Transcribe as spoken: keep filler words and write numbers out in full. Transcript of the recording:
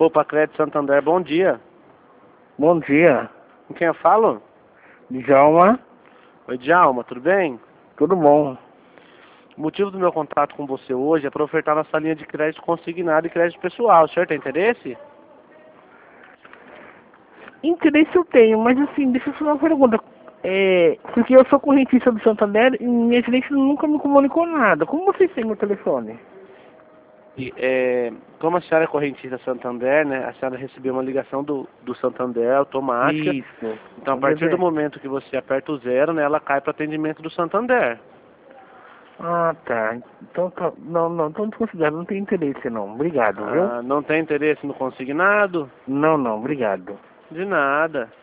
Poupa Crédito Santander, bom dia. Bom dia, Com quem eu falo? Djalma. Oi, Djalma, tudo bem? Tudo bom? O motivo do meu contato com você hoje é para ofertar nossa linha de crédito consignado e crédito pessoal. O senhor tem interesse? Interesse eu tenho, mas assim, deixa eu fazer uma pergunta. É, porque eu sou correntista do Santander e minha gerente nunca me comunicou nada. Como vocês têm meu telefone? E, é, como a senhora é correntista Santander, né? A senhora recebeu uma ligação do, do Santander automática. Isso. Então, a partir do momento que você aperta o zero, né, ela cai para atendimento do Santander. Ah, tá. Então, tá. Não, não, então desconsidero, não tem interesse não. Obrigado, viu? Ah, não tem interesse no consignado? Não, não, obrigado. De nada.